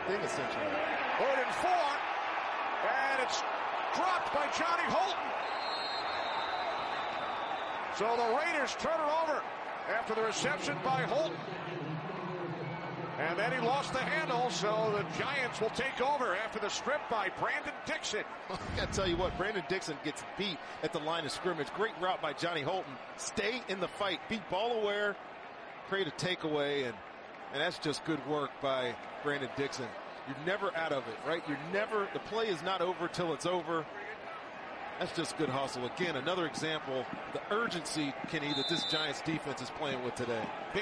thing, essentially. 3rd and 4. And it's dropped by Johnny Holton. So the Raiders turn it over after the reception by Holton. And then he lost the handle, so the Giants will take over after the strip by Brandon Dixon. I got to tell you what, Brandon Dixon gets beat at the line of scrimmage. Great route by Johnny Holton. Stay in the fight. Be ball aware. Create a takeaway, and that's just good work by Brandon Dixon. You're never out of it, right? The play is not over till it's over. That's just good hustle. Again, another example, the urgency, Kenny, that this Giants defense is playing with today.